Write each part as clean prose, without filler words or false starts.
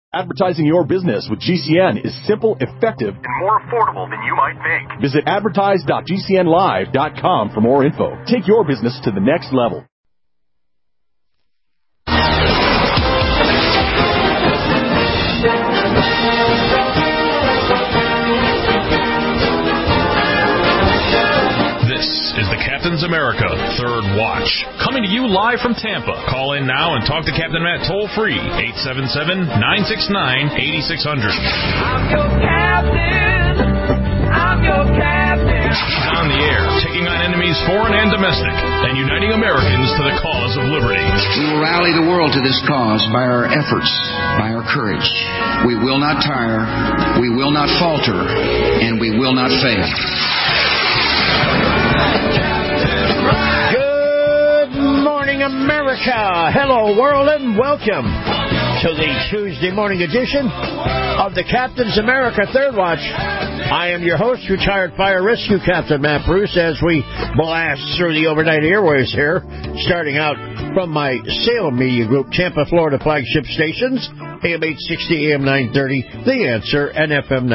Advertising your business with GCN is simple, effective, and more affordable than you might think. Visit advertise.gcnlive.com for more info. Take your business to the next level. This is the Captain's America Third Watch, coming to you live from Tampa. Call in now and talk to Captain Matt toll-free, 877-969-8600. I'm your captain. I'm your captain. He's on the air, taking on enemies foreign and domestic, and uniting Americans to the cause of liberty. We will rally the world to this cause by our efforts, by our courage. We will not tire, we will not falter, and we will not fail. Good morning, America. Hello, world, and welcome to the Tuesday morning edition of the Captain's America Third Watch. I am your host, retired fire rescue captain Matt Bruce, as we blast through the overnight airways here, starting out from my Salem Media Group, Tampa, Florida flagship stations, AM 860, AM 930, The Answer, and FM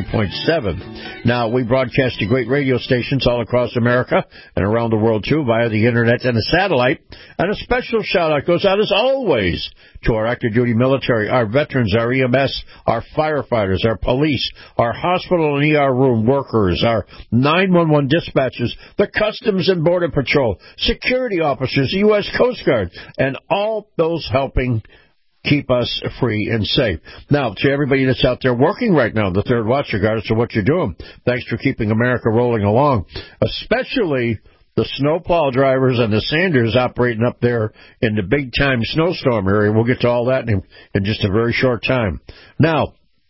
93.7. Now, we broadcast to great radio stations all across America and around the world, too, via the Internet and the satellite. And a special shout-out goes out, as always, to our active duty military, our veterans, our EMS, our firefighters, our police, our hospital and ER room workers, our 911 dispatchers, the Customs and Border Patrol, security officers, the U.S. Coast Guard, and all those helping keep us free and safe. Now, to everybody that's out there working right now, the Third Watch, regardless of what you're doing, thanks for keeping America rolling along, especially the snowplow drivers and the sanders operating up there in the big-time snowstorm area. We'll get to all that in just a very short time. Now,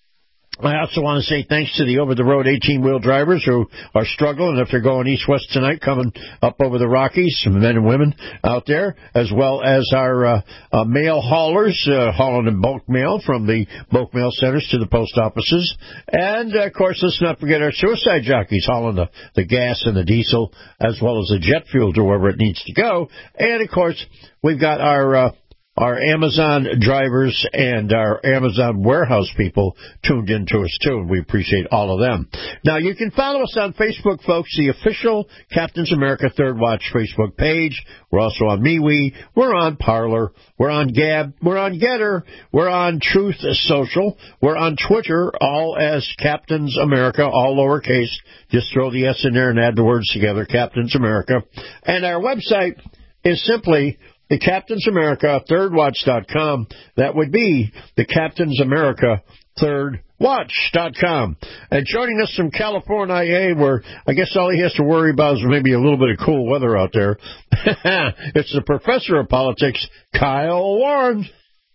I also want to say thanks to the over-the-road 18-wheel drivers who are struggling if they're going east-west tonight, coming up over the Rockies, some men and women out there, as well as our mail haulers hauling in bulk mail from the bulk mail centers to the post offices. And, of course, let's not forget our suicide jockeys hauling the gas and the diesel, as well as the jet fuel to wherever it needs to go. And, of course, we've got our Amazon drivers and our Amazon warehouse people tuned in to us, too, and we appreciate all of them. Now, you can follow us on Facebook, folks, the official Captain's America Third Watch Facebook page. We're also on MeWe. We're on Parler. We're on Gab. We're on Getter. We're on Truth Social. We're on Twitter, all as Captain's America, all lowercase. Just throw the S in there and add the words together, Captain's America. And our website is simply the Captain's America ThirdWatch.com. That would be the Captain's America ThirdWatch.com. And joining us from California, where I guess all he has to worry about is maybe a little bit of cool weather out there, it's the professor of politics, Kyle Warren.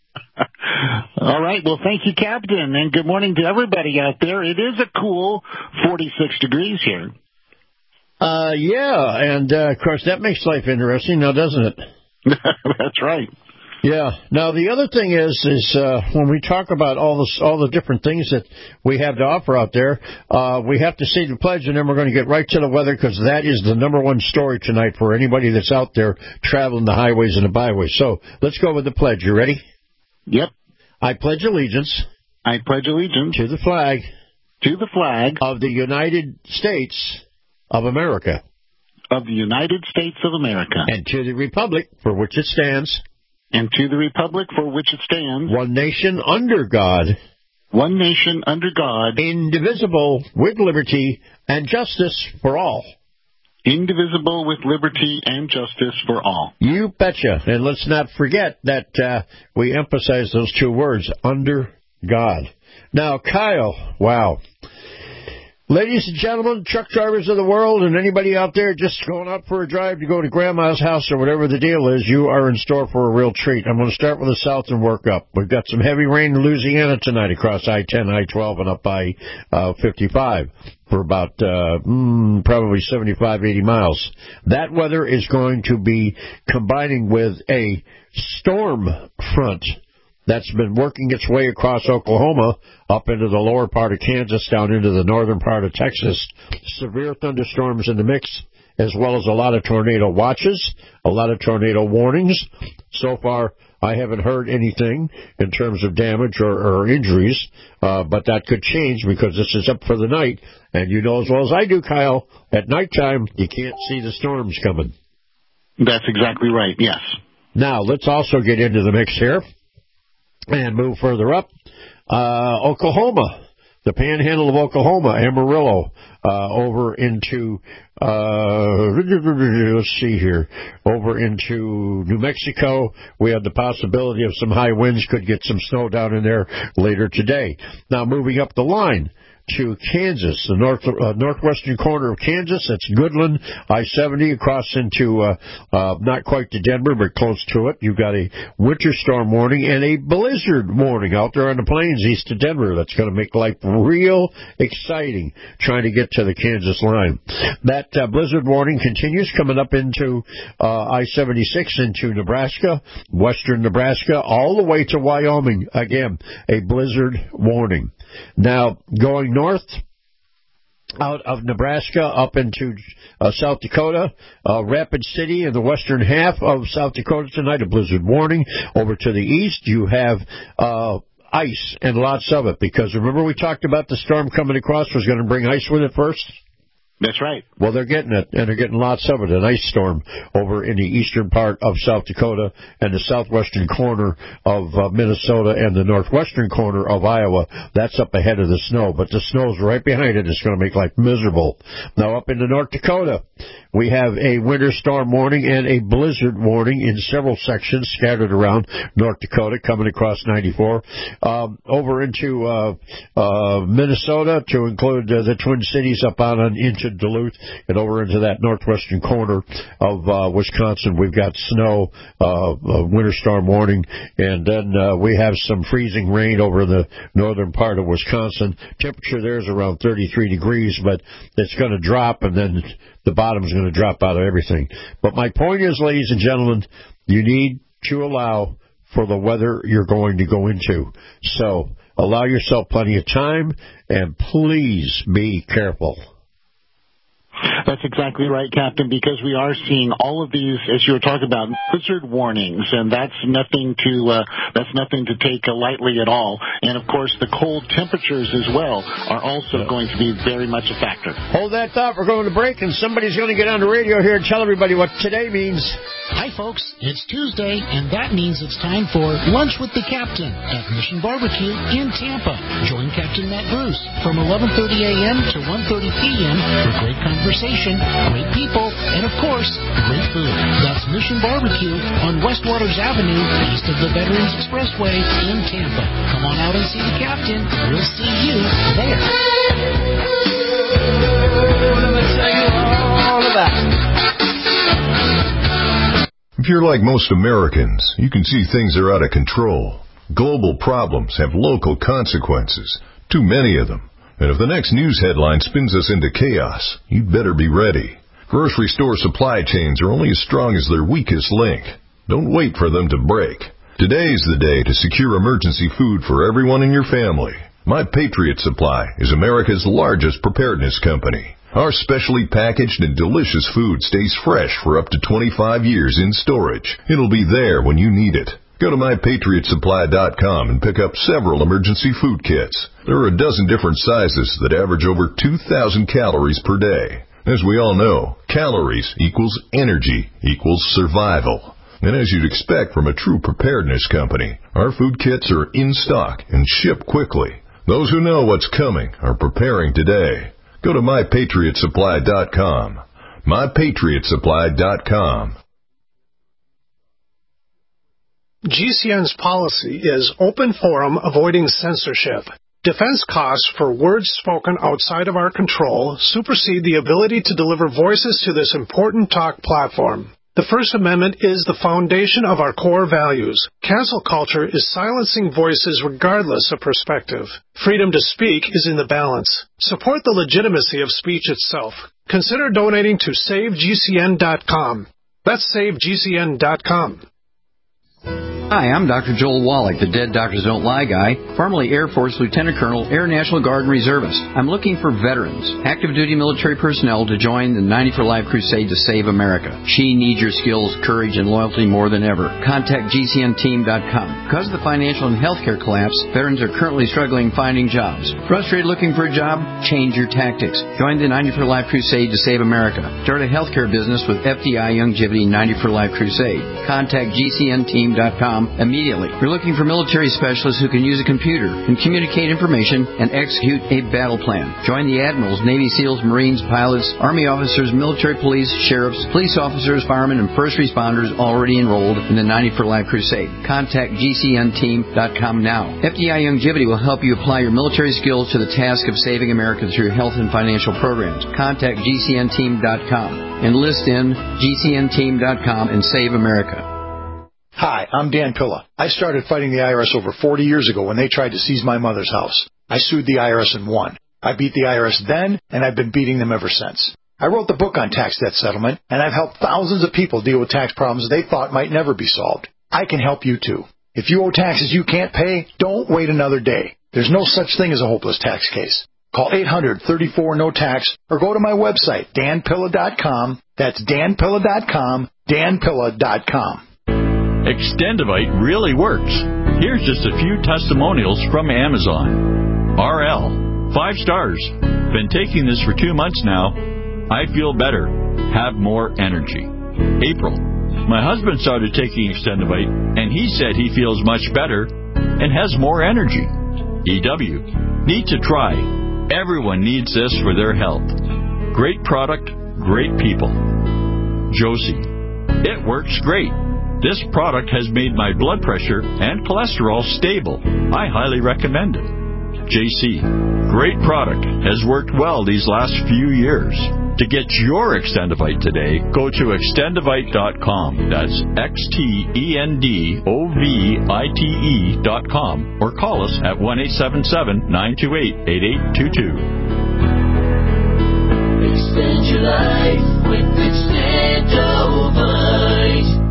All right. Well, thank you, Captain, and good morning to everybody out there. It is a cool 46 degrees here. Yeah, and of course that makes life interesting now, doesn't it? That's right. Yeah. Now, the other thing is when we talk about all the different things that we have to offer out there, we have to say the pledge, and then we're going to get right to the weather, because that is the number one story tonight for anybody that's out there traveling the highways and the byways. So let's go with the pledge. You ready? Yep. I pledge allegiance. I pledge allegiance to the flag. To the flag of the United States of America. Of the United States of America. And to the republic for which it stands. And to the republic for which it stands. One nation under God. One nation under God. Indivisible, with liberty and justice for all. Indivisible, with liberty and justice for all. You betcha. And let's not forget that we emphasize those two words, under God. Now, Kyle, wow. Ladies and gentlemen, truck drivers of the world, and anybody out there just going out for a drive to go to Grandma's house or whatever the deal is, you are in store for a real treat. I'm going to start with the south and work up. We've got some heavy rain in Louisiana tonight across I-10, I-12, and up by 55 for about probably 75, 80 miles. That weather is going to be combining with a storm front that's been working its way across Oklahoma, up into the lower part of Kansas, down into the northern part of Texas. Severe thunderstorms in the mix, as well as a lot of tornado watches, a lot of tornado warnings. So far, I haven't heard anything in terms of damage or injuries, but that could change because this is up for the night. And you know as well as I do, Kyle, at nighttime, you can't see the storms coming. That's exactly right, yes. Now, let's also get into the mix here and move further up. Oklahoma, the panhandle of Oklahoma, Amarillo, over into, let's see here, over into New Mexico. We have the possibility of some high winds, could get some snow down in there later today. Now, moving up the line to Kansas, the northwestern corner of Kansas. That's Goodland, I-70, across into, not quite to Denver, but close to it. You've got a winter storm warning and a blizzard warning out there on the plains east of Denver. That's going to make life real exciting trying to get to the Kansas line. That blizzard warning continues coming up into I-76 into Nebraska, western Nebraska, all the way to Wyoming. Again, a blizzard warning. Now, going north out of Nebraska up into South Dakota, Rapid City in the western half of South Dakota tonight, a blizzard warning. Over to the east, you have ice and lots of it, because remember we talked about the storm coming across was going to bring ice with it first? That's right. Well, they're getting it, and they're getting lots of it, an ice storm over in the eastern part of South Dakota and the southwestern corner of Minnesota and the northwestern corner of Iowa. That's up ahead of the snow, but the snow's right behind it. It's going to make life miserable. Now, up into North Dakota, we have a winter storm warning and a blizzard warning in several sections scattered around North Dakota, coming across 94. Over into Minnesota, to include the Twin Cities up on into Duluth, and over into that northwestern corner of Wisconsin, we've got snow, winter storm warning, and then we have some freezing rain over the northern part of Wisconsin. Temperature there is around 33 degrees, but it's going to drop, and then the bottom's going to drop out of everything. But my point is, ladies and gentlemen, you need to allow for the weather you're going to go into. So allow yourself plenty of time, and please be careful. That's exactly right, Captain, because we are seeing all of these, as you were talking about, blizzard warnings, and that's nothing to take lightly at all. And, of course, the cold temperatures as well are also going to be very much a factor. Hold that thought. We're going to break, and somebody's going to get on the radio here and tell everybody what today means. Hi, folks. It's Tuesday, and that means it's time for Lunch with the Captain at Mission Barbecue in Tampa. Join Captain Matt Bruce from 11:30 a.m. to 1:30 p.m. for great conversation, great people, and, of course, great food. That's Mission Barbecue on West Waters Avenue, east of the Veterans Expressway in Tampa. Come on out and see the Captain. We'll see you there. Let me tell you all about it. If you're like most Americans, you can see things are out of control. Global problems have local consequences, too many of them. And if the next news headline spins us into chaos, you'd better be ready. Grocery store supply chains are only as strong as their weakest link. Don't wait for them to break. Today's the day to secure emergency food for everyone in your family. My Patriot Supply is America's largest preparedness company. Our specially packaged and delicious food stays fresh for up to 25 years in storage. It'll be there when you need it. Go to MyPatriotSupply.com and pick up several emergency food kits. There are a dozen different sizes that average over 2,000 calories per day. As we all know, calories equals energy equals survival. And as you'd expect from a true preparedness company, our food kits are in stock and ship quickly. Those who know what's coming are preparing today. Go to MyPatriotSupply.com. MyPatriotSupply.com. GCN's policy is open forum, avoiding censorship. Defense costs for words spoken outside of our control supersede the ability to deliver voices to this important talk platform. The First Amendment is the foundation of our core values. Cancel culture is silencing voices regardless of perspective. Freedom to speak is in the balance. Support the legitimacy of speech itself. Consider donating to SaveGCN.com. That's SaveGCN.com. Hi, I'm Dr. Joel Wallach, the Dead Doctors Don't Lie guy, formerly Air Force Lieutenant Colonel, Air National Guard and Reservist. I'm looking for veterans, active duty military personnel to join the 90 for Life crusade to save America. She needs your skills, courage, and loyalty more than ever. Contact GCNteam.com. Because of the financial and healthcare collapse, veterans are currently struggling finding jobs. Frustrated looking for a job? Change your tactics. Join the 90 for Life crusade to save America. Start a healthcare business with FDI Youngevity 90 for Life crusade. Contact GCNteam.com immediately. We're looking for military specialists who can use a computer and communicate information and execute a battle plan. Join the admirals, Navy SEALs, Marines, pilots, Army officers, military police, sheriffs, police officers, firemen, and first responders already enrolled in the 90 for Life crusade. Contact GCNteam.com now. FDI Youngevity will help you apply your military skills to the task of saving America through health and financial programs. Contact GCNteam.com. Enlist in GCNteam.com and save America. Hi, I'm Dan Pilla. I started fighting the IRS over 40 years ago when they tried to seize my mother's house. I sued the IRS and won. I beat the IRS then, and I've been beating them ever since. I wrote the book on tax debt settlement, and I've helped thousands of people deal with tax problems they thought might never be solved. I can help you too. If you owe taxes you can't pay, don't wait another day. There's no such thing as a hopeless tax case. Call 800-34-NO-TAX or go to my website, danpilla.com. That's danpilla.com, danpilla.com. Extendivite really works. Here's just a few testimonials from Amazon. RL, 5 stars. Been taking this for 2 months now. I feel better. Have more energy. April, my husband started taking Extendivite, and he said he feels much better and has more energy. EW, need to try. Everyone needs this for their health. Great product, great people. Josie, it works great. This product has made my blood pressure and cholesterol stable. I highly recommend it. JC, great product. Has worked well these last few years. To get your Extendivite today, go to extendivite.com. That's XTENDOVITE.com or call us at 1-877-928-8822. Extend your life with Extendivite.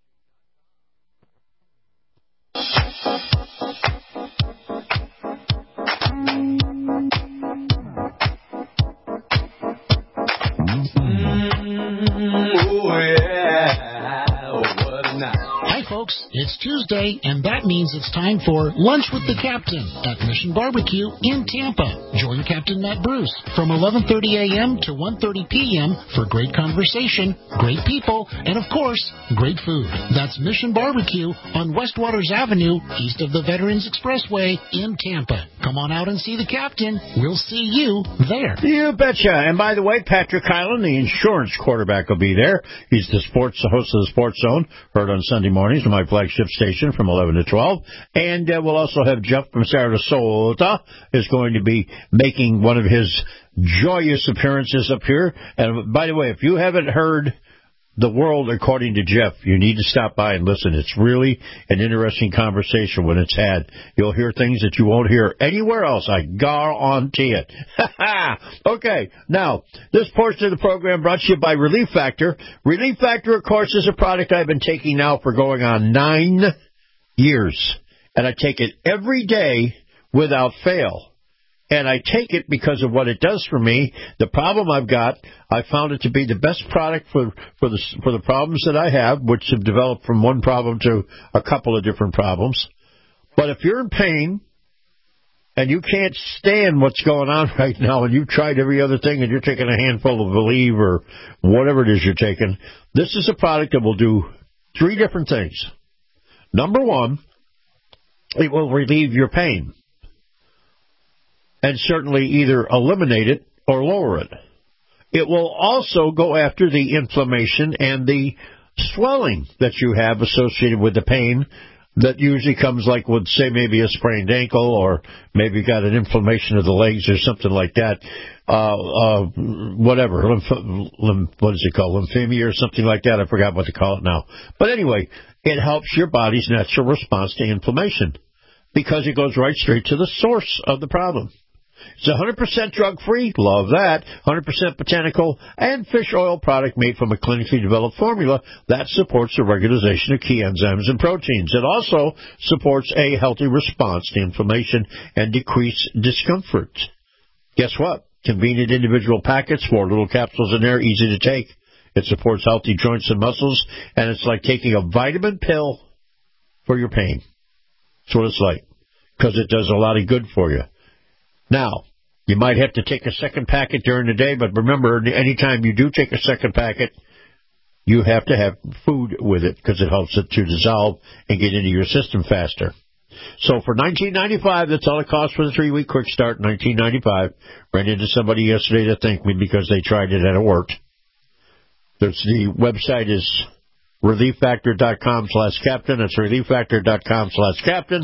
It's Tuesday, and that means it's time for Lunch with the Captain at Mission Barbecue in Tampa. Join Captain Matt Bruce from 11:30 a.m. to 1:30 p.m. for great conversation, great people, and, of course, great food. That's Mission Barbecue on West Waters Avenue, east of the Veterans Expressway in Tampa. Come on out and see the Captain. We'll see you there. You betcha. And by the way, Patrick Kylan, the insurance quarterback, will be there. He's the host of the Sports Zone, heard on Sunday mornings on my flagship station from 11 to 12. And we'll also have Jeff from Sarasota is going to be making one of his joyous appearances up here. And by the way, if you haven't heard The World According to Jeff, you need to stop by and listen. It's really an interesting conversation when it's had. You'll hear things that you won't hear anywhere else. I guarantee it. Okay, now, this portion of the program brought to you by Relief Factor. Relief Factor, of course, is a product I've been taking now for going on 9 years. And I take it every day without fail. And I take it because of what it does for me. The problem I've got, I found it to be the best product for the problems that I have, which have developed from one problem to a couple of different problems. But if you're in pain and you can't stand what's going on right now, and you've tried every other thing, and you're taking a handful of Aleve or whatever it is you're taking, this is a product that will do 3 different things. Number one, it will relieve your pain, and certainly either eliminate it or lower it. It will also go after the inflammation and the swelling that you have associated with the pain that usually comes like with, say, maybe a sprained ankle, or maybe you got an inflammation of the legs or something like that. Whatever. What is it called? Lymphemia or something like that. I forgot what to call it now. But anyway, it helps your body's natural response to inflammation because it goes right straight to the source of the problem. It's 100% drug-free, love that, 100% botanical, and fish oil product made from a clinically developed formula that supports the regularization of key enzymes and proteins. It also supports a healthy response to inflammation and decreased discomfort. Guess what? Convenient individual packets, 4 little capsules in there, easy to take. It supports healthy joints and muscles, and it's like taking a vitamin pill for your pain. That's what it's like, because it does a lot of good for you. Now, you might have to take a second packet during the day, but remember, anytime you do take a second packet, you have to have food with it because it helps it to dissolve and get into your system faster. So for $19.95, that's all it costs for the 3-week quick start, $19.95. Ran into somebody yesterday to thank me because they tried it and it worked. The website is relieffactor.com/captain. That's relieffactor.com/captain.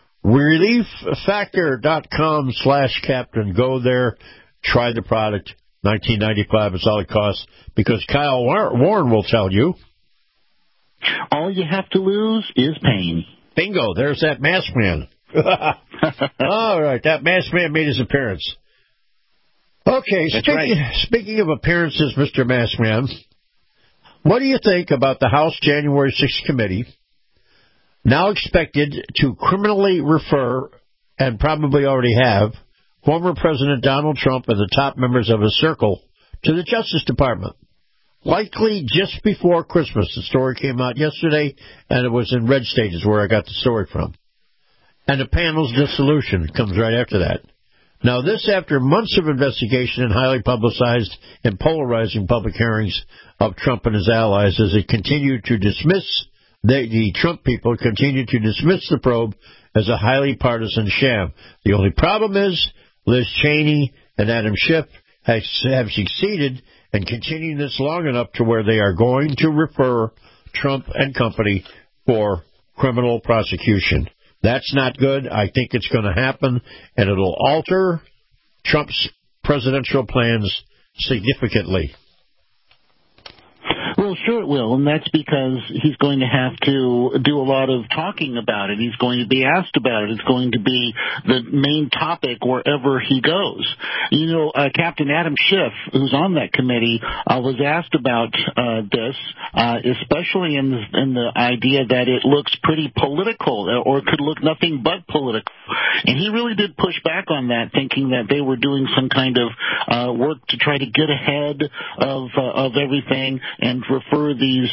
relieffactor.com/captain. Go there, try the product. $19.95 is all it costs, because Kyle Warren will tell you, all you have to lose is pain. Bingo, there's that masked man. All right, that masked man made his appearance. Okay, speaking of appearances, Mr. Masked Man, what do you think about the House January 6th committee now expected to criminally refer, and probably already have, former President Donald Trump and the top members of his circle to the Justice Department? Likely just before Christmas. The story came out yesterday, and it was in Red State is where I got the story from. And the panel's dissolution comes right after that. Now, this after months of investigation and highly publicized and polarizing public hearings of Trump and his allies, as they continued to dismiss, the Trump people continued to dismiss the probe as a highly partisan sham. The only problem is Liz Cheney and Adam Schiff have succeeded in continuing this long enough to where they are going to refer Trump and company for criminal prosecution. That's not good. I think it's going to happen, and it'll alter Trump's presidential plans significantly. Well, sure it will, and that's because he's going to have to do a lot of talking about it. He's going to be asked about it. It's going to be the main topic wherever he goes. You know, Captain Adam Schiff, who's on that committee, was asked about this, especially in the idea that it looks pretty political, or could look nothing but political. And he really did push back on that, thinking that they were doing some kind of work to try to get ahead of everything and refer these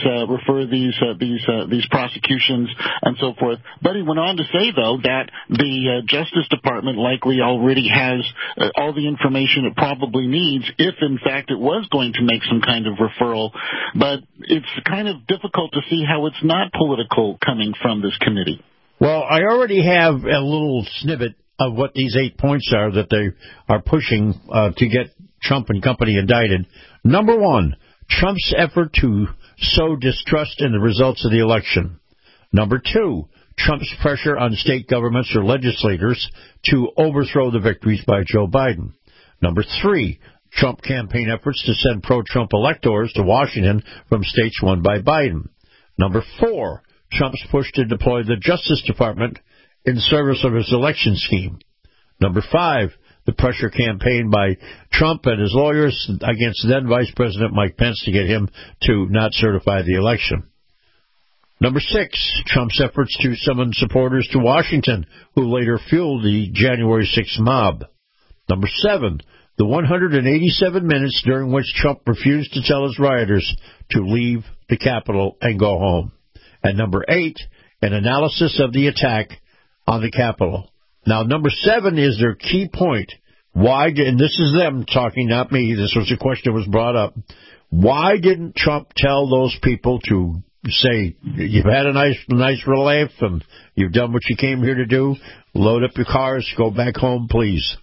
prosecutions and so forth. But he went on to say, though, that the Justice Department likely already has all the information it probably needs if, in fact, it was going to make some kind of referral. But it's kind of difficult to see how it's not political coming from this committee. Well, I already have a little snippet of what these 8 points are that they are pushing to get Trump and company indicted. Number 1, Trump's effort to sow distrust in the results of the election. Number 2, Trump's pressure on state governments or legislators to overthrow the victories by Joe Biden. Number 3, Trump campaign efforts to send pro-Trump electors to Washington from states won by Biden. Number 4, Trump's push to deploy the Justice Department in service of his election scheme. Number 5, the pressure campaign by Trump and his lawyers against then Vice President Mike Pence to get him to not certify the election. Number 6, Trump's efforts to summon supporters to Washington, who later fueled the January 6th mob. Number 7, the 187 minutes during which Trump refused to tell his rioters to leave the Capitol and go home. And number 8, an analysis of the attack on the Capitol. Now, number 7 is their key point. Why did, and this is them talking, not me, this was a question that was brought up. Why didn't Trump tell those people to say, you've had a nice relief and you've done what you came here to do, load up your cars, go back home, please?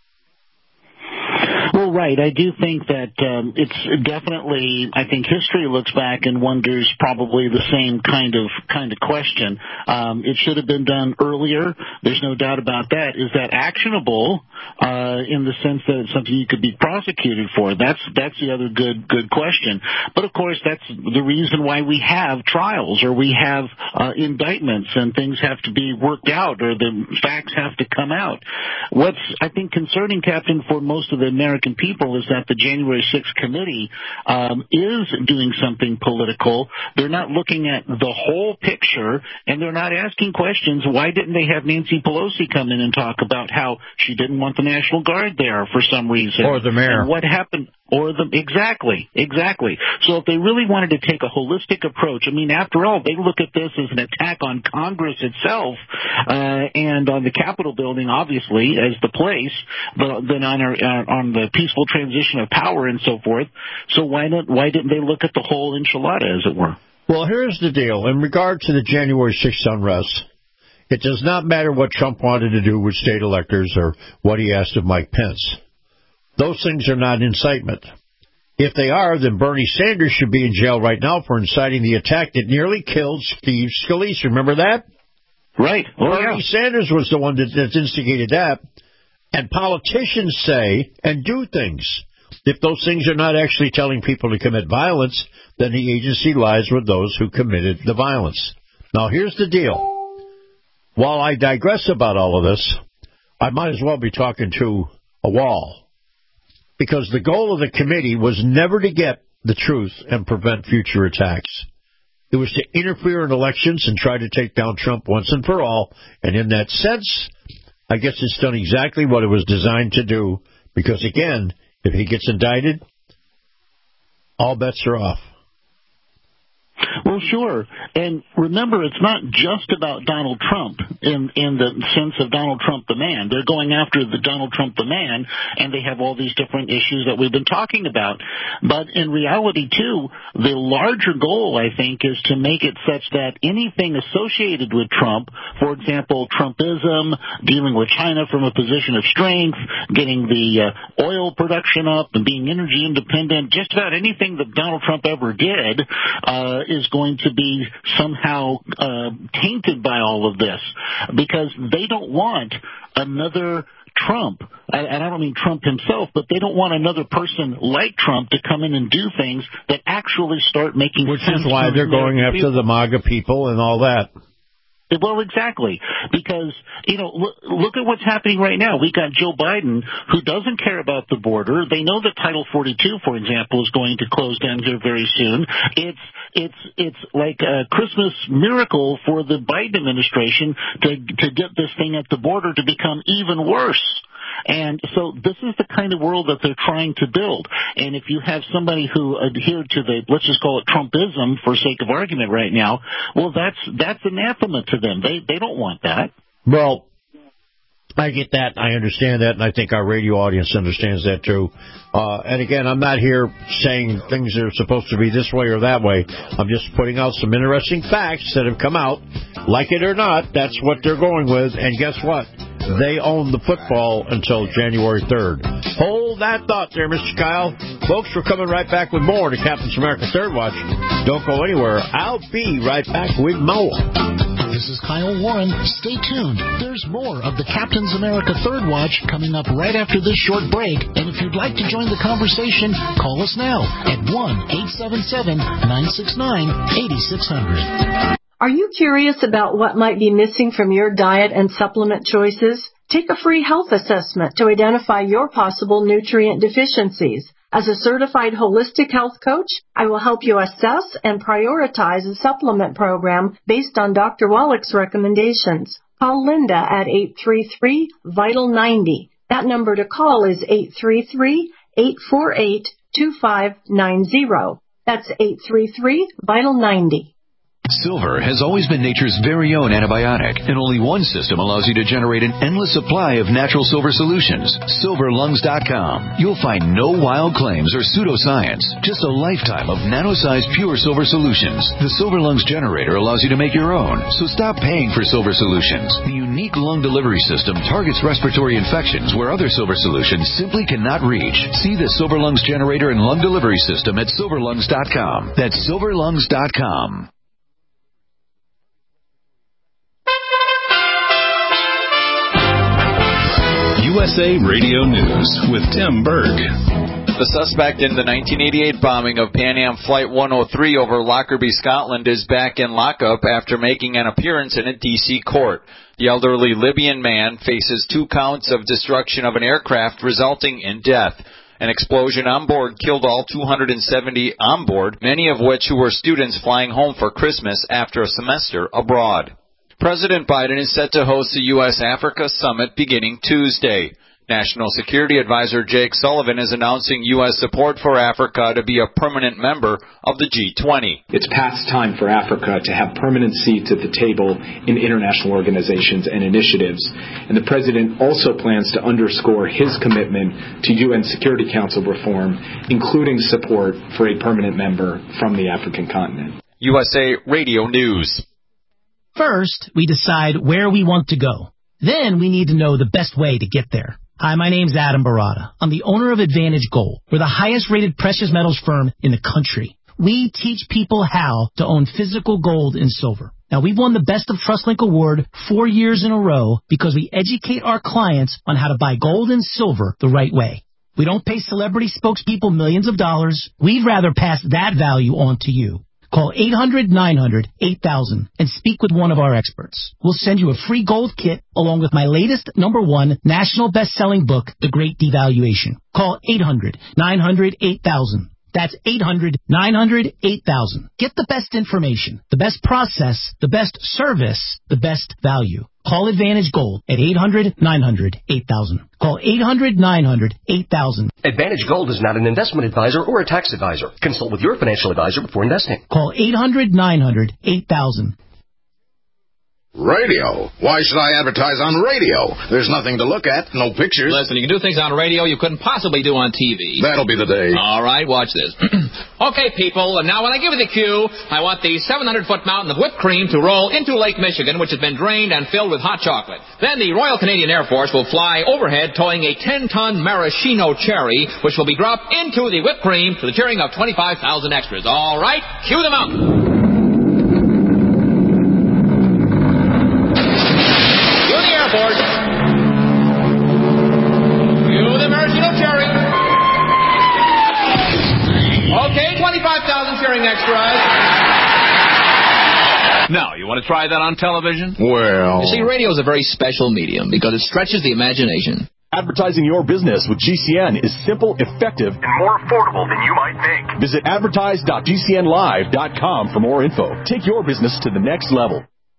Well, right. I do think that it's definitely, I think history looks back and wonders probably the same kind of question. It should have been done earlier. There's no doubt about that. Is that actionable in the sense that it's something you could be prosecuted for? That's the other good question. But, of course, that's the reason why we have trials or we have indictments and things have to be worked out or the facts have to come out. what's, I think, concerning, Captain, for most of the American people is that the January 6th committee is doing something political. They're not looking at the whole picture, and they're not asking questions. Why didn't they have Nancy Pelosi come in and talk about how she didn't want the National Guard there for some reason? Or the mayor. And what happened? Exactly. So if they really wanted to take a holistic approach, I mean, after all, they look at this as an attack on Congress itself and on the Capitol building, obviously, as the place, but then on the peaceful transition of power and so forth. So why didn't they look at the whole enchilada, as it were? Well, here's the deal. In regard to the January 6th unrest, it does not matter what Trump wanted to do with state electors or what he asked of Mike Pence. Those things are not incitement. If they are, then Bernie Sanders should be in jail right now for inciting the attack that nearly killed Steve Scalise. Remember that? Right. Bernie Sanders was the one that instigated that. And politicians say and do things. If those things are not actually telling people to commit violence, then the agency lies with those who committed the violence. Now, here's the deal. While I digress about all of this, I might as well be talking to a wall. Because the goal of the committee was never to get the truth and prevent future attacks. It was to interfere in elections and try to take down Trump once and for all. And in that sense, I guess it's done exactly what it was designed to do. Because, again, if he gets indicted, all bets are off. Well, sure. And remember, it's not just about Donald Trump in the sense of Donald Trump the man. They're going after the Donald Trump the man, and they have all these different issues that we've been talking about. But in reality, too, the larger goal, I think, is to make it such that anything associated with Trump, for example, Trumpism, dealing with China from a position of strength, getting the oil production up and being energy independent, just about anything that Donald Trump ever did is going to be somehow tainted by all of this, because they don't want another Trump, and I don't mean Trump himself, but they don't want another person like Trump to come in and do things that actually start making sense. Which is why they're going after the MAGA people and all that. Well, exactly, because, look at what's happening right now. We got Joe Biden, who doesn't care about the border. They know that Title 42, for example, is going to close down here very soon. It's like a Christmas miracle for the Biden administration to get this thing at the border to become even worse. And so this is the kind of world that they're trying to build. And if you have somebody who adhered to the, let's just call it Trumpism for sake of argument right now, well, that's anathema to them. They don't want that. Well, I get that. I understand that. And I think our radio audience understands that, too. And again, I'm not here saying things are supposed to be this way or that way. I'm just putting out some interesting facts that have come out. Like it or not, that's what they're going with. And guess what? They own the football until January 3rd. Hold that thought there, Mr. Kyle. Folks, we're coming right back with more to Captain's America Third Watch. Don't go anywhere. I'll be right back with more. This is Kyle Warren. Stay tuned. There's more of the Captain's America Third Watch coming up right after this short break. And if you'd like to join the conversation, call us now at 1-877-969-8600. Are you curious about what might be missing from your diet and supplement choices? Take a free health assessment to identify your possible nutrient deficiencies. As a certified holistic health coach, I will help you assess and prioritize a supplement program based on Dr. Wallach's recommendations. Call Linda at 833-VITAL-90. That number to call is 833-848-2590. That's 833-VITAL-90. Silver has always been nature's very own antibiotic, and only one system allows you to generate an endless supply of natural silver solutions. SilverLungs.com. You'll find no wild claims or pseudoscience, just a lifetime of nano-sized pure silver solutions. The Silver Lungs generator allows you to make your own, so stop paying for silver solutions. The unique lung delivery system targets respiratory infections where other silver solutions simply cannot reach. See the Silver Lungs generator and lung delivery system at SilverLungs.com. That's SilverLungs.com. USA Radio News with Tim Berg. The suspect in the 1988 bombing of Pan Am Flight 103 over Lockerbie, Scotland, is back in lockup after making an appearance in a D.C. court. The elderly Libyan man faces 2 counts of destruction of an aircraft resulting in death. An explosion on board killed all 270 on board, many of which who were students flying home for Christmas after a semester abroad. President Biden is set to host the U.S.-Africa Summit beginning Tuesday. National Security Advisor Jake Sullivan is announcing U.S. support for Africa to be a permanent member of the G20. It's past time for Africa to have permanent seats at the table in international organizations and initiatives. And the president also plans to underscore his commitment to UN Security Council reform, including support for a permanent member from the African continent. USA Radio News. First, we decide where we want to go. Then we need to know the best way to get there. Hi, my name's Adam Barada. I'm the owner of Advantage Gold. We're the highest-rated precious metals firm in the country. We teach people how to own physical gold and silver. Now, we've won the Best of TrustLink Award 4 years in a row because we educate our clients on how to buy gold and silver the right way. We don't pay celebrity spokespeople millions of dollars. We'd rather pass that value on to you. Call 800-900-8000 and speak with one of our experts. We'll send you a free gold kit along with my latest #1 national best-selling book, The Great Devaluation. Call 800-900-8000. That's 800-900-8000. Get the best information, the best process, the best service, the best value. Call Advantage Gold at 800-900-8000. Call 800-900-8000. Advantage Gold is not an investment advisor or a tax advisor. Consult with your financial advisor before investing. Call 800-900-8000. Radio? Why should I advertise on radio? There's nothing to look at, no pictures. Listen, you can do things on radio you couldn't possibly do on TV. That'll be the day. All right, watch this. Okay, people, now when I give you the cue, I want the 700-foot mountain of whipped cream to roll into Lake Michigan, which has been drained and filled with hot chocolate. Then the Royal Canadian Air Force will fly overhead towing a 10-ton maraschino cherry, which will be dropped into the whipped cream to the cheering of 25,000 extras. All right, cue the mountain. Okay, 25,000 cheering extras. Now, you want to try that on television? Well... You see, radio is a very special medium because it stretches the imagination. Advertising your business with GCN is simple, effective, and more affordable than you might think. Visit advertise.gcnlive.com for more info. Take your business to the next level.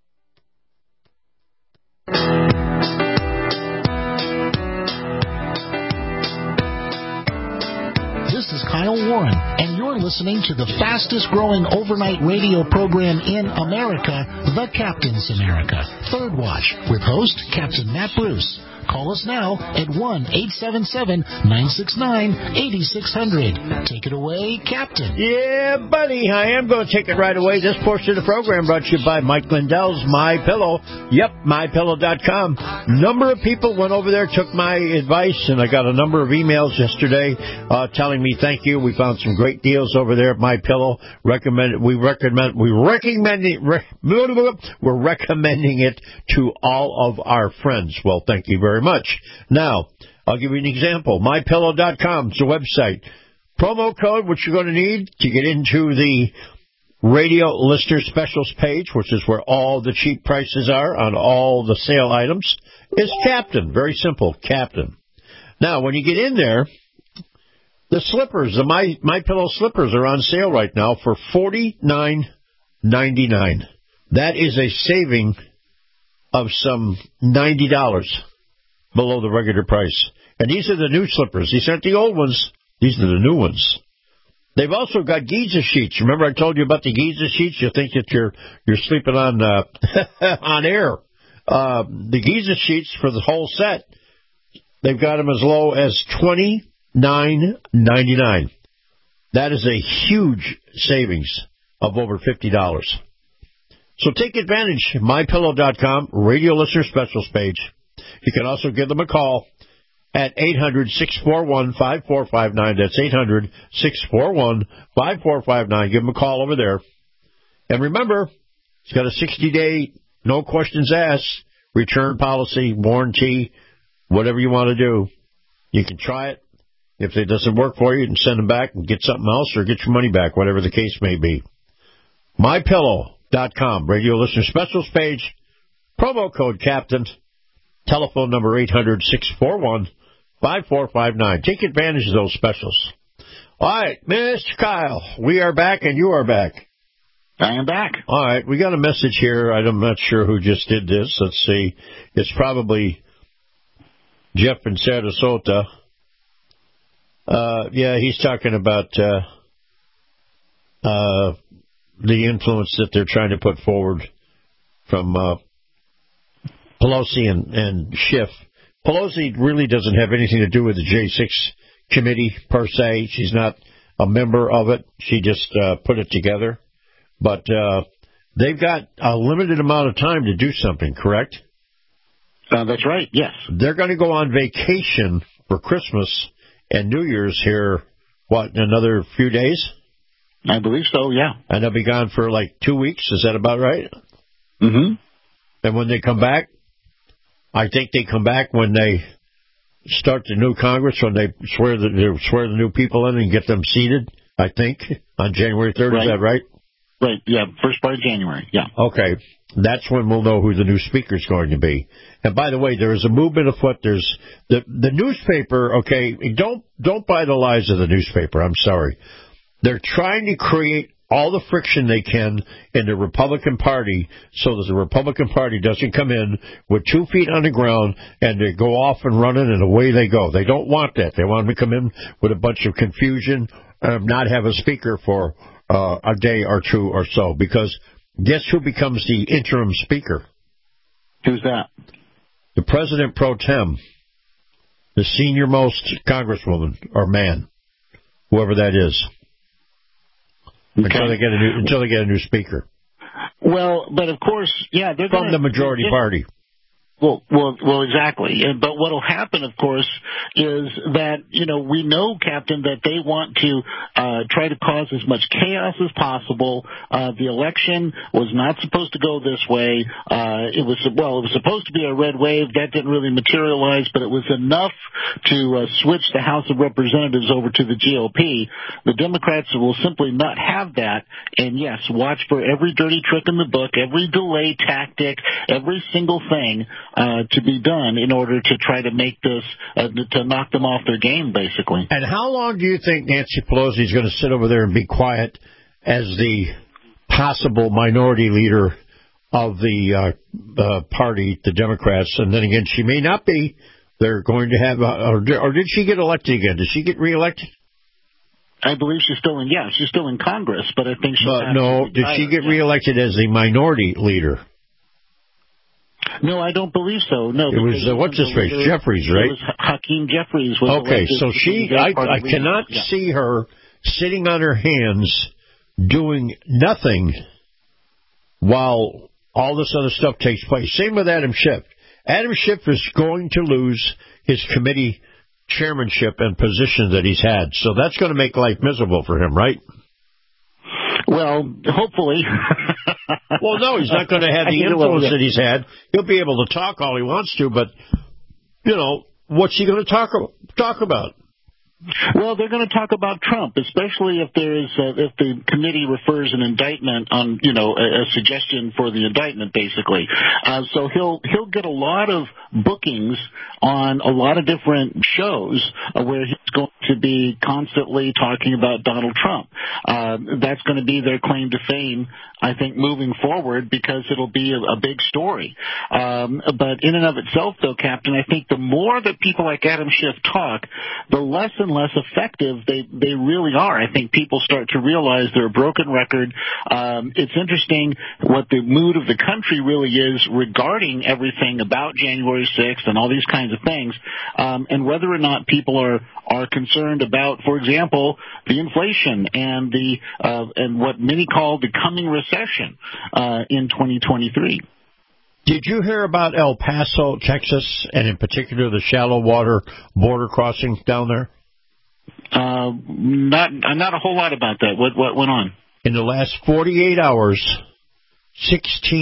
This is Kyle Warren, and you're listening to the fastest-growing overnight radio program in America, The Captain's America, Third Watch, with host Captain Matt Bruce. Call us now at 1-877-969-8600. Take it away, Captain. Yeah, buddy, I am going to take it right away. This portion of the program brought to you by Mike Lindell's MyPillow. Yep, MyPillow.com. Number of people went over there, took my advice, and I got a number of emails yesterday telling me thank you. We found some great deals over there at MyPillow. We're recommending it to all of our friends. Well, thank you very much. Now, I'll give you an example. MyPillow.com is the website. Promo code, which you're going to need to get into the radio listener specials page, which is where all the cheap prices are on all the sale items, is Captain. Very simple, Captain. Now, when you get in there, the slippers, the MyPillow slippers are on sale right now for $49.99. That is a saving of some $90 below the regular price. And these are the new slippers. These aren't the old ones. These are the new ones. They've also got Giza sheets. Remember I told you about the Giza sheets? You think that you're sleeping on on air. The Giza sheets for the whole set, they've got them as low as $29.99. That is a huge savings of over $50. So take advantage. MyPillow.com, radio listener specials page. You can also give them a call at 800-641-5459. That's 800-641-5459. Give them a call over there. And remember, it's got a 60-day, no questions asked, return policy, warranty, whatever you want to do. You can try it. If it doesn't work for you, you can send them back and get something else or get your money back, whatever the case may be. MyPillow.com, radio listener specials page, promo code Captain, telephone number 800-641-5459. Take advantage of those specials. All right, Mr. Kyle, we are back and you are back. I am back. All right, we got a message here. I'm not sure who just did this. Let's see. It's probably Jeff in Sarasota. Yeah, he's talking about the influence that they're trying to put forward from Pelosi and Schiff. Pelosi really doesn't have anything to do with the J6 committee per se. She's not a member of it. She just put it together. But they've got a limited amount of time to do something, correct? That's right, yes. They're going to go on vacation for Christmas and New Year's here, in another few days? I believe so, yeah. And they'll be gone for like 2 weeks. Is that about right? Mm-hmm. And when they come back, I think they come back when they start the new Congress, when they swear the new people in and get them seated, I think, on January 3rd. Right. Is that right? Right, yeah, first part of January, yeah. Okay, that's when we'll know who the new speaker is going to be. And by the way, there is a movement afoot. There's the newspaper, okay, don't buy the lies of the newspaper, I'm sorry. They're trying to create all the friction they can in the Republican Party so that the Republican Party doesn't come in with 2 feet on the ground and they go off and running and away they go. They don't want that. They want them to come in with a bunch of confusion and not have a speaker for a day or two or so, because guess who becomes the interim speaker? Who's that? The president pro tem, the senior-most congresswoman or man, whoever that is, okay. until they get a new speaker. Well, but of course, yeah, they're from the majority party. Well, exactly. But what will happen, of course, is that, we know, Captain, that they want to try to cause as much chaos as possible. The election was not supposed to go this way. It was supposed to be a red wave. That didn't really materialize, but it was enough to switch the House of Representatives over to the GOP. The Democrats will simply not have that. And, yes, watch for every dirty trick in the book, every delay tactic, every single thing to be done in order to try to make this, to knock them off their game, basically. And how long do you think Nancy Pelosi is going to sit over there and be quiet as the possible minority leader of the party, the Democrats? And then again, she may not be. They're going to have, or did she get elected again? Did she get reelected? I believe she's still in Congress, but I think did she get reelected as the minority leader? No, I don't believe so. No, it was what's his face, Jeffries, right? It was Hakeem Jeffries. Okay, so I cannot see her sitting on her hands doing nothing while all this other stuff takes place. Same with Adam Schiff. Adam Schiff is going to lose his committee chairmanship and position that he's had, so that's going to make life miserable for him, right? Well, hopefully. Well, no, he's not going to have the influence that he's had. He'll be able to talk all he wants to, but, what's he going to talk about? Well, they're going to talk about Trump, especially if if the committee refers an indictment on, a suggestion for the indictment, basically. So he'll get a lot of bookings on a lot of different shows where he's going to be constantly talking about Donald Trump. That's going to be their claim to fame, I think, moving forward, because it'll be a big story. But in and of itself, though, Captain, I think the more that people like Adam Schiff talk, the less and less effective they really are. I think people start to realize they're a broken record. It's interesting what the mood of the country really is regarding everything about January 6th and all these kinds of things, and whether or not people are concerned about, for example, the inflation and and what many call the coming recession in 2023. Did you hear about El Paso, Texas, and in particular the shallow water border crossing down there? Not a whole lot about that. What went on? In the last 48 hours,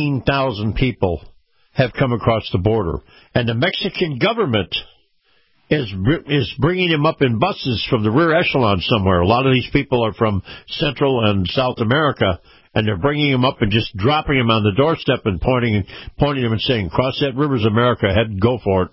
16,000 people have come across the border. And the Mexican government is bringing them up in buses from the rear echelon somewhere. A lot of these people are from Central and South America, and they're bringing them up and just dropping them on the doorstep and pointing them and saying, "Cross that river's America, head and go for it."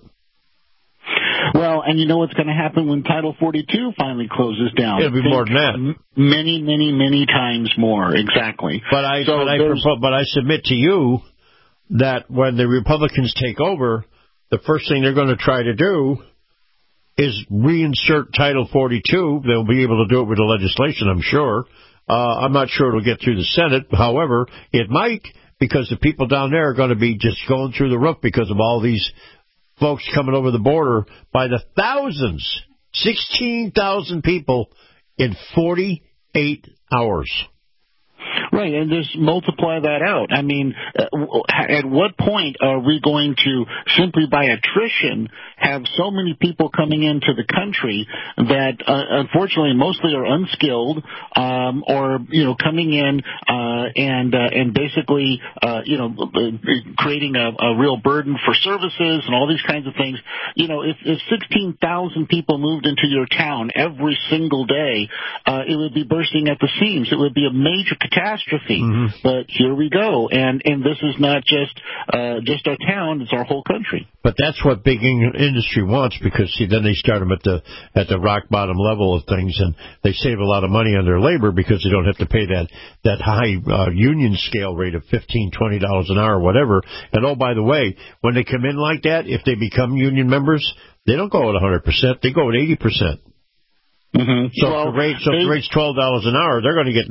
Well, and you know what's going to happen when Title 42 finally closes down? It'll be more than that. Many, many, many times more, exactly. But I submit to you that when the Republicans take over, the first thing they're going to try to do is reinsert Title 42. They'll be able to do it with the legislation, I'm sure. I'm not sure it'll get through the Senate. However, it might, because the people down there are going to be just going through the roof because of all these folks coming over the border by the thousands. 16,000 people in 48 hours. Right, and just multiply that out. I mean, at what point are we going to, simply by attrition, have so many people coming into the country that, unfortunately, mostly are unskilled, or, coming in and basically, creating a real burden for services and all these kinds of things. If 16,000 people moved into your town every single day, it would be bursting at the seams. It would be a major catastrophe. Mm-hmm. But here we go, and this is not just our town; it's our whole country. But that's what big industry wants, because then they start them at the rock bottom level of things, and they save a lot of money on their labor because they don't have to pay that high union scale rate of $15-20 an hour, or whatever. And oh, by the way, when they come in like that, if they become union members, they don't go at 100%; they go at 80%. Mm-hmm. So if the rate's $12 an hour, they're going to get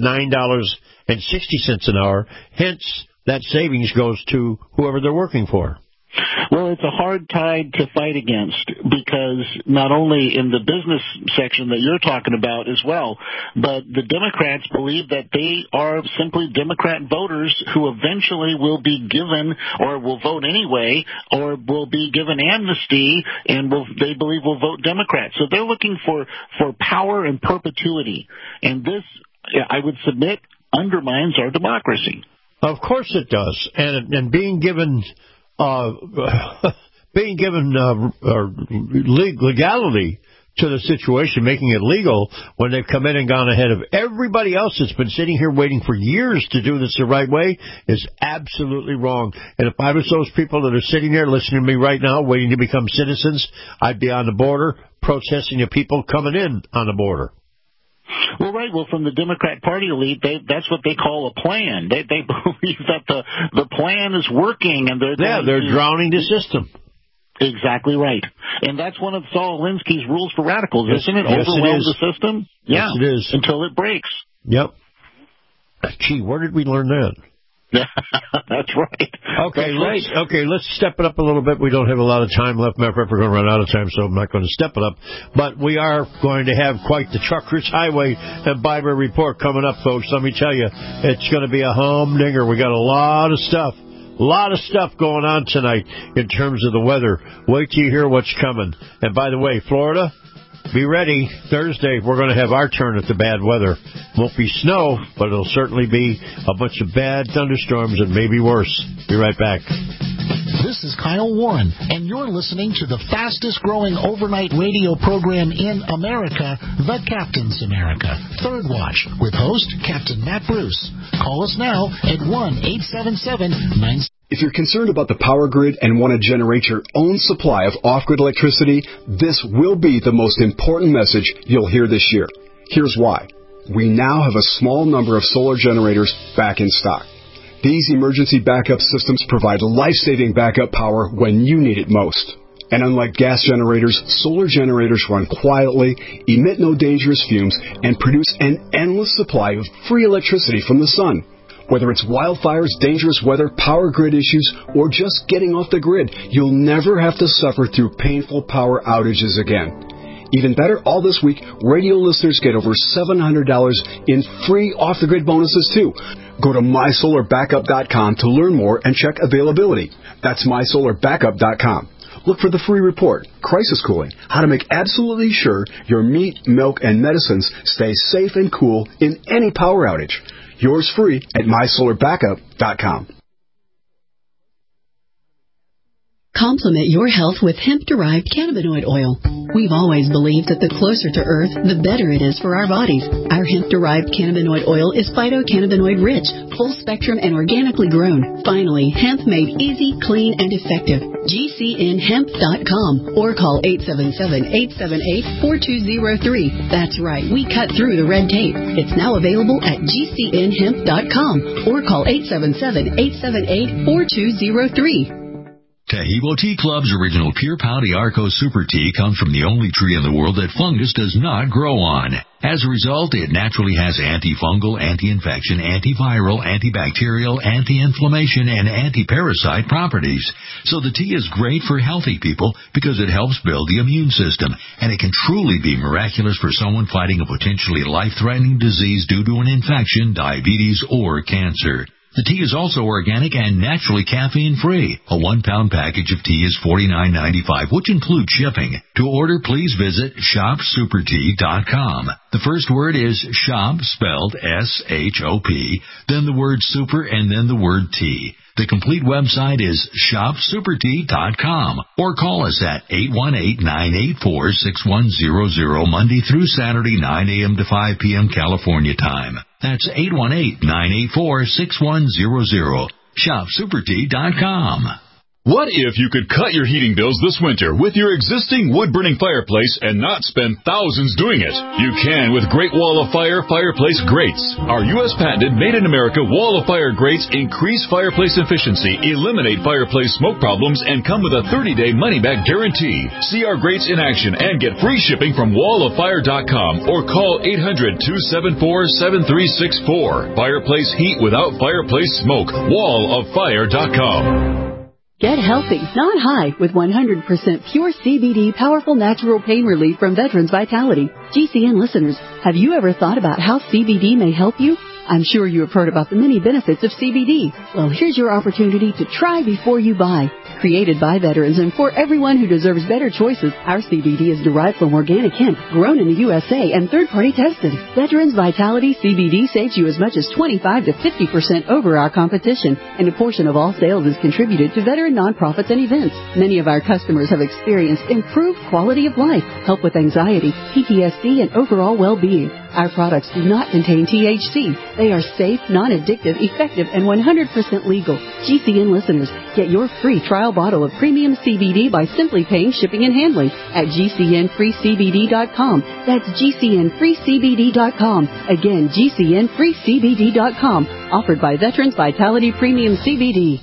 $9.60 an hour. Hence, that savings goes to whoever they're working for. Well, it's a hard tide to fight against, because not only in the business section that you're talking about as well, but the Democrats believe that they are simply Democrat voters who eventually will be given, or will vote anyway, or will be given amnesty, and they believe will vote Democrat. So they're looking for power and perpetuity. And this, I would submit, undermines our democracy. Of course it does. And being given legality to the situation, making it legal when they've come in and gone ahead of everybody else that's been sitting here waiting for years to do this the right way, is absolutely wrong. And if I was those people that are sitting there listening to me right now waiting to become citizens, I'd be on the border protesting the people coming in on the border. Well, right. Well, from the Democrat Party elite, that's what they call a plan. They believe that the plan is working, and they're drowning the system. Exactly right. And that's one of Saul Alinsky's rules for radicals, isn't it? Yes, Overwhelm it is. the system? Yes, it is. Until it breaks. Yep. Gee, where did we learn that? That's right. Okay, let's step it up a little bit. We don't have a lot of time left. Matter of fact, we're going to run out of time, so I'm not going to step it up. But we are going to have quite the Truckers Highway and Bible Report coming up, folks. Let me tell you, it's going to be a humdinger. We got a lot of stuff going on tonight in terms of the weather. Wait till you hear what's coming. And by the way, Florida, be ready. Thursday, we're going to have our turn at the bad weather. Won't be snow, but it'll certainly be a bunch of bad thunderstorms and maybe worse. Be right back. This is Kyle Warren, and you're listening to the fastest-growing overnight radio program in America, The Captain's America, Third Watch, with host Captain Matt Bruce. Call us now at 1-877-9... If you're concerned about the power grid and want to generate your own supply of off-grid electricity, this will be the most important message you'll hear this year. Here's why. We now have a small number of solar generators back in stock. These emergency backup systems provide life-saving backup power when you need it most. And unlike gas generators, solar generators run quietly, emit no dangerous fumes, and produce an endless supply of free electricity from the sun. Whether it's wildfires, dangerous weather, power grid issues, or just getting off the grid, you'll never have to suffer through painful power outages again. Even better, all this week, radio listeners get over $700 in free off-the-grid bonuses, too. Go to mysolarbackup.com to learn more and check availability. That's mysolarbackup.com. Look for the free report, Crisis Cooling, how to make absolutely sure your meat, milk, and medicines stay safe and cool in any power outage. Yours free at mysolarbackup.com. Complement your health with hemp-derived cannabinoid oil. We've always believed that the closer to Earth, the better it is for our bodies. Our hemp-derived cannabinoid oil is phytocannabinoid-rich, full-spectrum, and organically grown. Finally, hemp made easy, clean, and effective. GCNhemp.com or call 877-878-4203. That's right, we cut through the red tape. It's now available at GCNhemp.com or call 877-878-4203. Taheebo Tea Club's original Pure Pau d'Arco Super Tea comes from the only tree in the world that fungus does not grow on. As a result, it naturally has antifungal, anti-infection, antiviral, antibacterial, anti-inflammation, and anti-parasite properties. So the tea is great for healthy people because it helps build the immune system, and it can truly be miraculous for someone fighting a potentially life-threatening disease due to an infection, diabetes, or cancer. The tea is also organic and naturally caffeine-free. A 1-pound package of tea is $49.95, which includes shipping. To order, please visit shopsupertea.com. The first word is shop, spelled S-H-O-P, then the word super, and then the word tea. The complete website is shopsupertea.com or call us at 818-984-6100 Monday through Saturday, 9 a.m. to 5 p.m. California time. That's 818-984-6100. ShopSuperTea.com. What if you could cut your heating bills this winter with your existing wood-burning fireplace and not spend thousands doing it? You can with Great Wall of Fire fireplace grates. Our U.S. patented made-in-America Wall of Fire grates increase fireplace efficiency, eliminate fireplace smoke problems, and come with a 30-day money-back guarantee. See our grates in action and get free shipping from walloffire.com or call 800-274-7364. Fireplace heat without fireplace smoke. walloffire.com. Get healthy, not high, with 100% pure CBD powerful natural pain relief from Veterans Vitality. GCN listeners, have you ever thought about how CBD may help you? I'm sure you have heard about the many benefits of CBD. Well, here's your opportunity to try before you buy. Created by veterans and for everyone who deserves better choices, our CBD is derived from organic hemp, grown in the USA, and third-party tested. Veterans Vitality CBD saves you as much as 25 to 50% over our competition, and a portion of all sales is contributed to veteran nonprofits and events. Many of our customers have experienced improved quality of life, help with anxiety, PTSD, and overall well-being. Our products do not contain THC. They are safe, non-addictive, effective, and 100% legal. GCN listeners, get your free trial bottle of premium CBD by simply paying shipping and handling at GCNFreeCBD.com. That's GCNFreeCBD.com. Again, GCNFreeCBD.com. Offered by Veterans Vitality Premium CBD.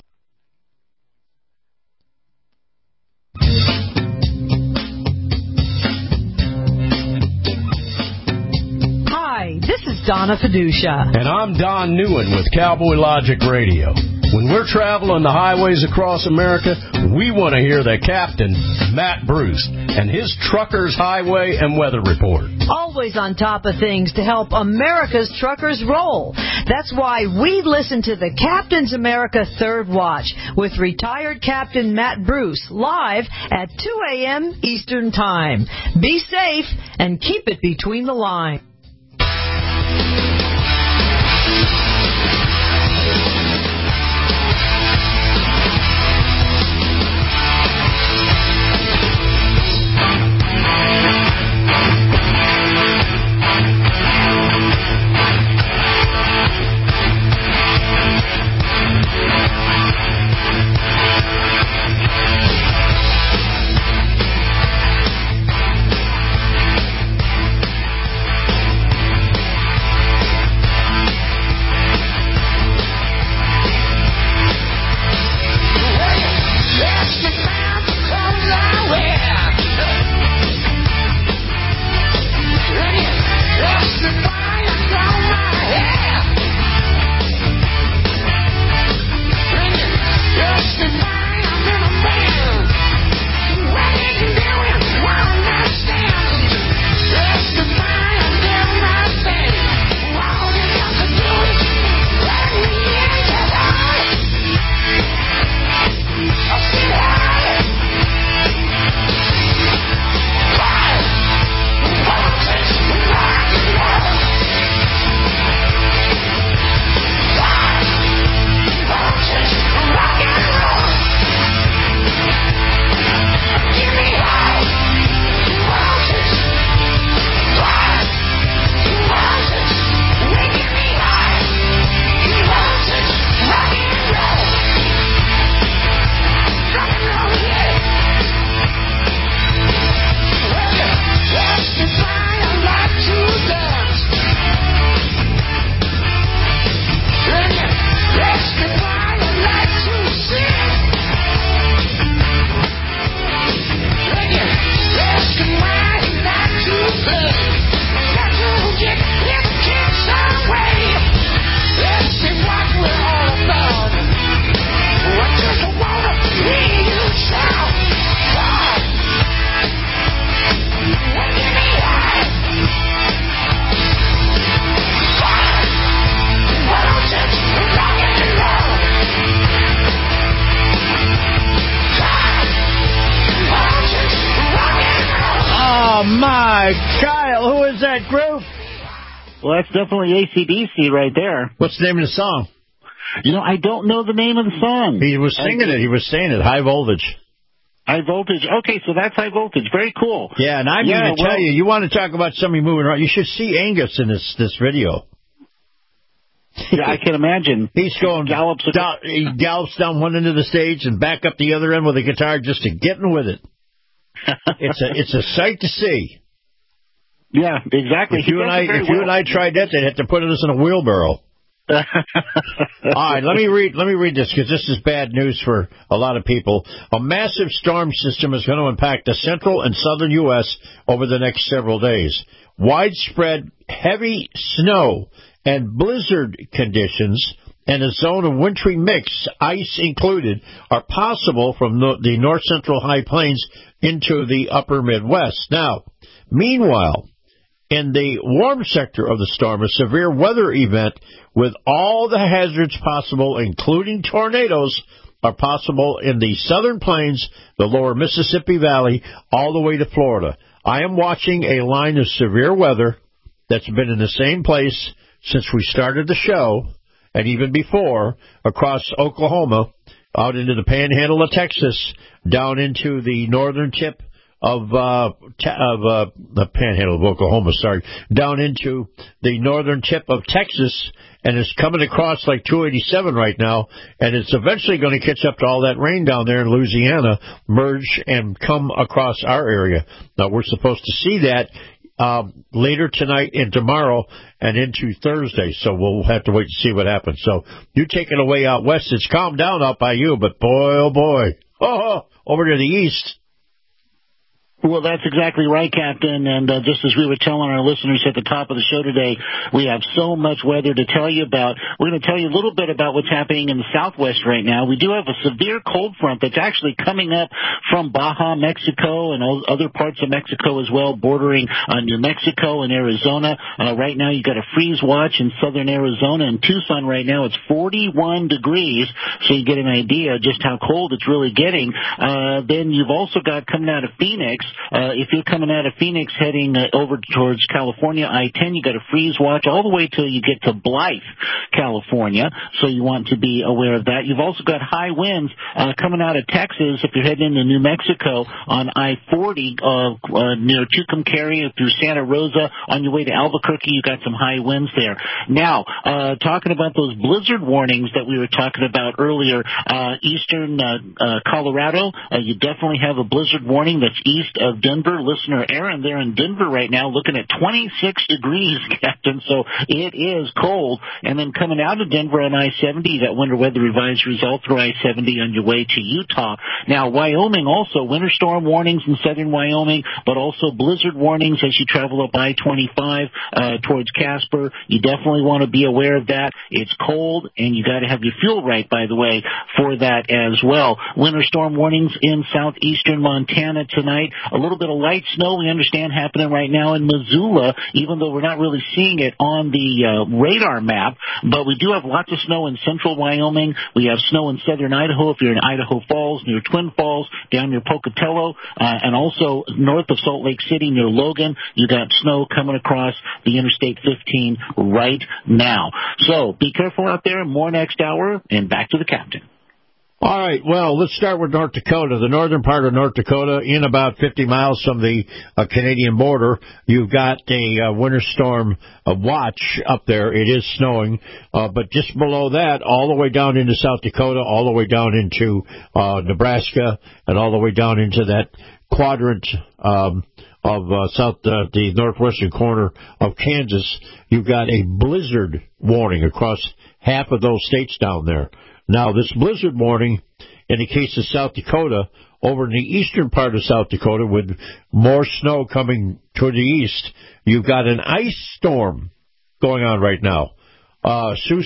This is Donna Fiducia. And I'm Don Newen with Cowboy Logic Radio. When we're traveling the highways across America, we want to hear the captain, Matt Bruce, and his Truckers Highway and Weather Report. Always on top of things to help America's truckers roll. That's why we listen to the Captain's America Third Watch with retired Captain Matt Bruce live at 2 a.m. Eastern Time. Be safe and keep it between the lines. my. Kyle, who is that group? Well, that's definitely AC/DC right there. What's the name of the song? I don't know the name of the song. He was singing it. He was saying it. High Voltage. High Voltage. Okay, so that's High Voltage. Very cool. Yeah, and I'm going to tell you, you want to talk about somebody moving around, you should see Angus in this video. Yeah, I can imagine. He's going he gallops down one end of the stage and back up the other end with a guitar just to getting with it. It's a sight to see. Yeah, exactly. If you and I tried that, they'd have to put us in a wheelbarrow. All right, let me read this because this is bad news for a lot of people. A massive storm system is going to impact the central and southern U.S. over the next several days. Widespread heavy snow and blizzard conditions and a zone of wintry mix, ice included, are possible from the north-central high plains into the upper Midwest. Now, meanwhile, in the warm sector of the storm, a severe weather event with all the hazards possible, including tornadoes, are possible in the southern plains, the lower Mississippi Valley, all the way to Florida. I am watching a line of severe weather that's been in the same place since we started the show, and even before, across Oklahoma, out into the panhandle of Texas, down into the northern tip of the panhandle of Oklahoma, down into the northern tip of Texas, and it's coming across like 287 right now, and it's eventually going to catch up to all that rain down there in Louisiana, merge and come across our area. Now, we're supposed to see that later tonight and tomorrow and into Thursday, so we'll have to wait to see what happens. So you take it away out west. It's calmed down out by you, but boy, oh boy, over to the east. Well, that's exactly right, Captain. And just as we were telling our listeners at the top of the show today, we have so much weather to tell you about. We're going to tell you a little bit about what's happening in the southwest right now. We do have a severe cold front that's actually coming up from Baja, Mexico, and other parts of Mexico as well, bordering New Mexico and Arizona. Right now, you've got a freeze watch in southern Arizona. In Tucson right now, it's 41 degrees, so you get an idea just how cold it's really getting. Then you've also got coming out of Phoenix. If you're coming out of Phoenix heading over towards California, I-10, you got a freeze watch all the way till you get to Blythe, California. So you want to be aware of that. You've also got high winds coming out of Texas if you're heading into New Mexico on I-40 near Tucumcari through Santa Rosa. On your way to Albuquerque, you got some high winds there. Now, talking about those blizzard warnings that we were talking about earlier, eastern Colorado, you definitely have a blizzard warning that's east of Denver. Listener Aaron there in Denver right now looking at 26 degrees, Captain, so it is cold. And then coming out of Denver on I-70, that winter weather advisory is all through I-70 on your way to Utah. Now, Wyoming also, winter storm warnings in southern Wyoming, but also blizzard warnings as you travel up I-25 towards Casper. You definitely want to be aware of that. It's cold, and you got to have your fuel right, by the way, for that as well. Winter storm warnings in southeastern Montana tonight. A little bit of light snow, we understand, happening right now in Missoula, even though we're not really seeing it on the radar map. But we do have lots of snow in central Wyoming. We have snow in southern Idaho if you're in Idaho Falls, near Twin Falls, down near Pocatello, and also north of Salt Lake City near Logan. You got snow coming across the Interstate 15 right now. So be careful out there. More next hour, and back to the captain. All right, well, let's start with North Dakota. The northern part of North Dakota, in about 50 miles from the Canadian border, you've got a winter storm watch up there. It is snowing, but just below that, all the way down into South Dakota, all the way down into Nebraska, and all the way down into that quadrant of the northwestern corner of Kansas, you've got a blizzard warning across half of those states down there. Now, this blizzard warning, in the case of South Dakota, over in the eastern part of South Dakota, with more snow coming toward the east, you've got an ice storm going on right now. Sioux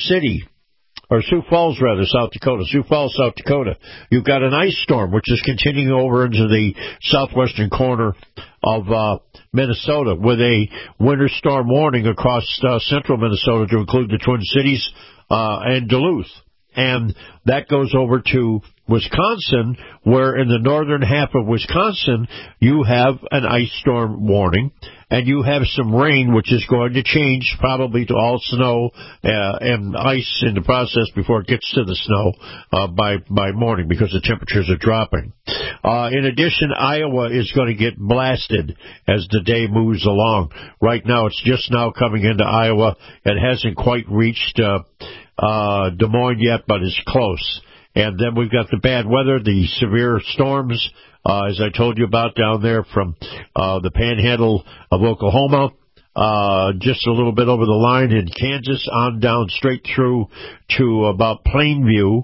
Falls, South Dakota. Sioux Falls, South Dakota. You've got an ice storm, which is continuing over into the southwestern corner of Minnesota, with a winter storm warning across central Minnesota to include the Twin Cities and Duluth. And that goes over to Wisconsin, where in the northern half of Wisconsin you have an ice storm warning, and you have some rain, which is going to change probably to all snow and ice in the process before it gets to the snow by morning, because the temperatures are dropping. In addition, Iowa is going to get blasted as the day moves along. Right now, it's just now coming into Iowa. It hasn't quite reached Des Moines yet, but it's close. And then we've got the bad weather, the severe storms, as I told you about down there from the panhandle of Oklahoma, just a little bit over the line in Kansas, on down straight through to about Plainview,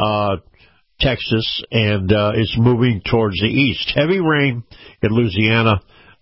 Texas, and it's moving towards the east. Heavy rain in Louisiana.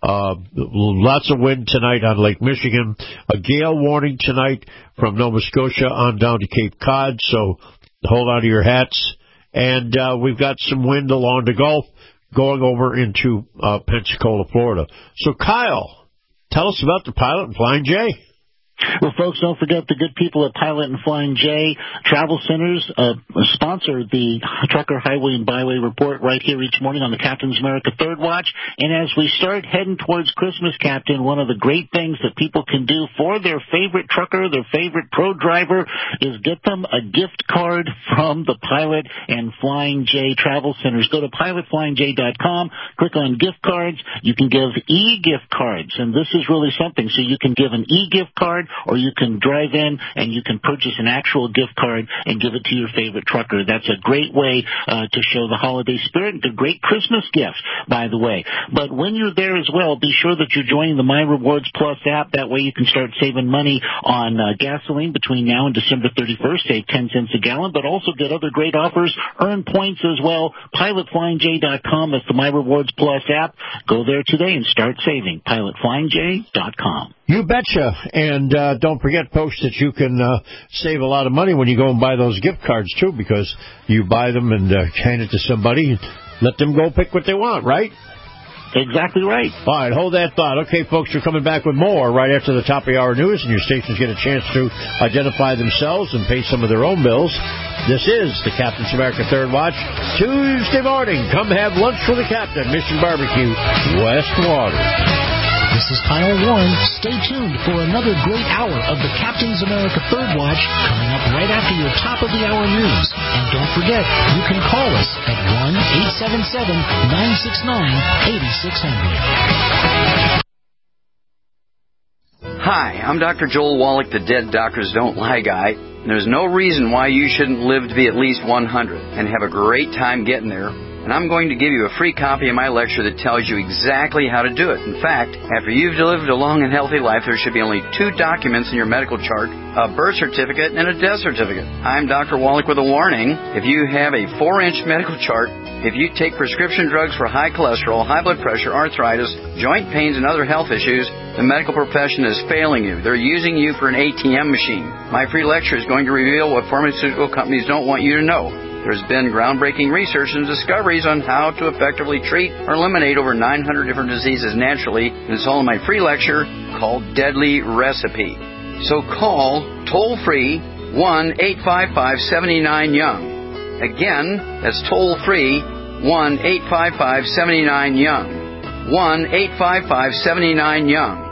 Lots of wind tonight on Lake Michigan. A gale warning tonight from Nova Scotia on down to Cape Cod, so hold on to your hats. And we've got some wind along the Gulf going over into Pensacola, Florida. So, Kyle, tell us about the Pilot and Flying J. Well, folks, don't forget the good people at Pilot and Flying J Travel Centers sponsor the Trucker Highway and Byway Report right here each morning on the Captain's America Third Watch. And as we start heading towards Christmas, Captain, one of the great things that people can do for their favorite trucker, their favorite pro driver, is get them a gift card from the Pilot and Flying J Travel Centers. Go to pilotflyingj.com, click on gift cards. You can give e-gift cards, and this is really something. So you can give an e-gift card, or you can drive in and you can purchase an actual gift card and give it to your favorite trucker. That's a great way to show the holiday spirit. It's a great Christmas gift, by the way. But when you're there as well, be sure that you're joining the My Rewards Plus app. That way you can start saving money on gasoline between now and December 31st. Save 10 cents a gallon, but also get other great offers. Earn points as well. PilotFlyingJ.com. That's the My Rewards Plus app. Go there today and start saving. PilotFlyingJ.com. You betcha. And don't forget, folks, that you can save a lot of money when you go and buy those gift cards, too, because you buy them and hand it to somebody and let them go pick what they want, right? Exactly right. All right, hold that thought. Okay, folks, we're coming back with more right after the top of the hour news, and your stations get a chance to identify themselves and pay some of their own bills. This is the Captain's America Third Watch, Tuesday morning. Come have lunch with the Captain, Mission Barbecue, West Water. This is Kyle Warren. Stay tuned for another great hour of the Captain's America Third Watch coming up right after your top of the hour news. And don't forget, you can call us at 1-877-969-8600. Hi, I'm Dr. Joel Wallach, the Dead Doctors Don't Lie guy. There's no reason why you shouldn't live to be at least 100 and have a great time getting there. And I'm going to give you a free copy of my lecture that tells you exactly how to do it. In fact, after you've lived a long and healthy life, there should be only 2 documents in your medical chart, a birth certificate and a death certificate. I'm Dr. Wallach with a warning. If you have a 4-inch medical chart, if you take prescription drugs for high cholesterol, high blood pressure, arthritis, joint pains, and other health issues, the medical profession is failing you. They're using you for an ATM machine. My free lecture is going to reveal what pharmaceutical companies don't want you to know. There's been groundbreaking research and discoveries on how to effectively treat or eliminate over 900 different diseases naturally, and it's all in my free lecture called Deadly Recipe. So call toll-free 1-855-79-YOUNG. Again, that's toll-free 1-855-79-YOUNG. 1-855-79-YOUNG.